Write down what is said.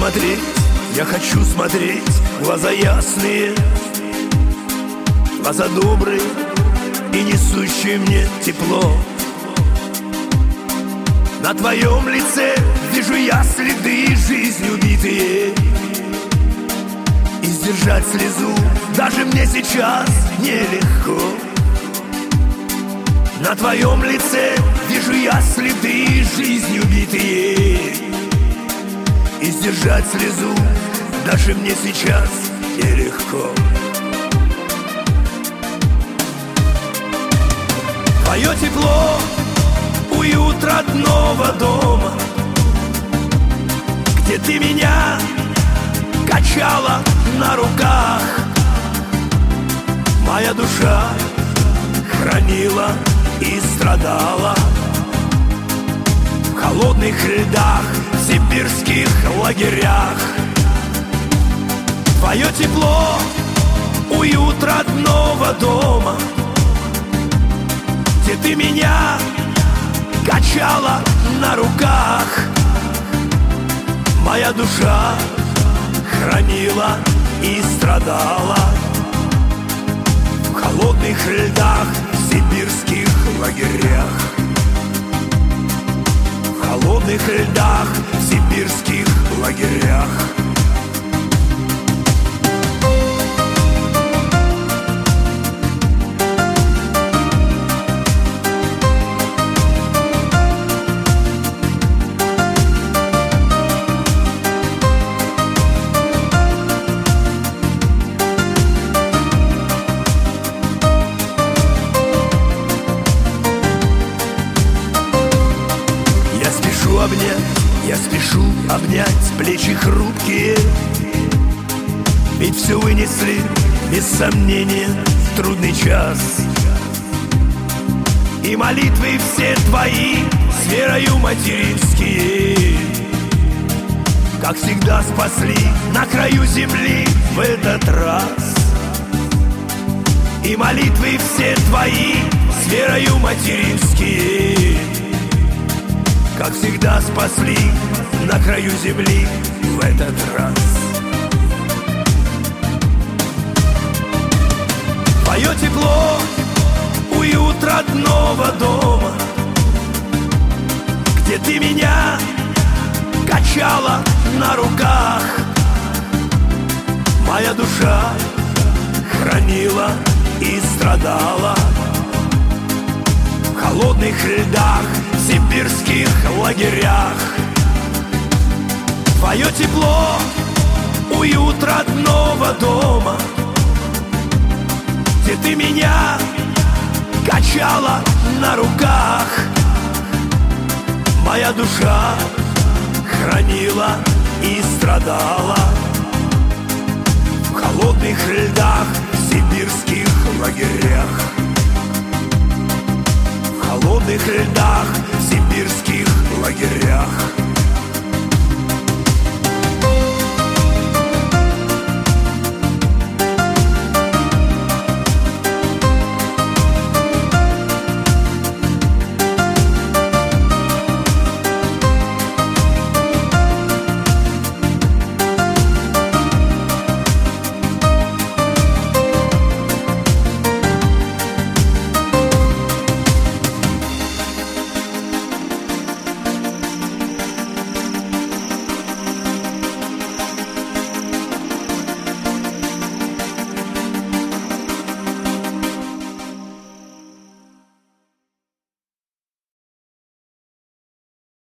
смотреть, я хочу смотреть в глаза ясные, глаза добрые и несущие мне тепло. На твоем лице вижу я следы жизни убитые, и сдержать слезу даже мне сейчас нелегко. На твоем лице вижу я следы жизни убитые, и сдержать слезу даже мне сейчас нелегко. Твое тепло, уют родного дома, где ты меня качала на руках. Моя душа хранила и страдала в холодных льдах, в сибирских лагерях. Твое тепло, уют родного дома, где ты меня качала на руках. Моя душа хранила и страдала в холодных льдах, в сибирских лагерях. В холодных льдах, в сибирских лагерях. Я спешу обнять плечи хрупкие, ведь все вынесли, без сомнения, в трудный час. И молитвы все твои с верою материнские, как всегда, спасли на краю земли в этот раз. И молитвы все твои с верою материнские, как всегда, спасли на краю земли в этот раз. Твое тепло, уют родного дома, где ты меня качала на руках. Моя душа хранила и страдала в холодных льдах, в сибирских лагерях. Твое тепло, уют родного дома, где ты меня качала на руках. Моя душа хранила и страдала в холодных льдах, в сибирских лагерях. В холодных льдах, в сибирских лагерях.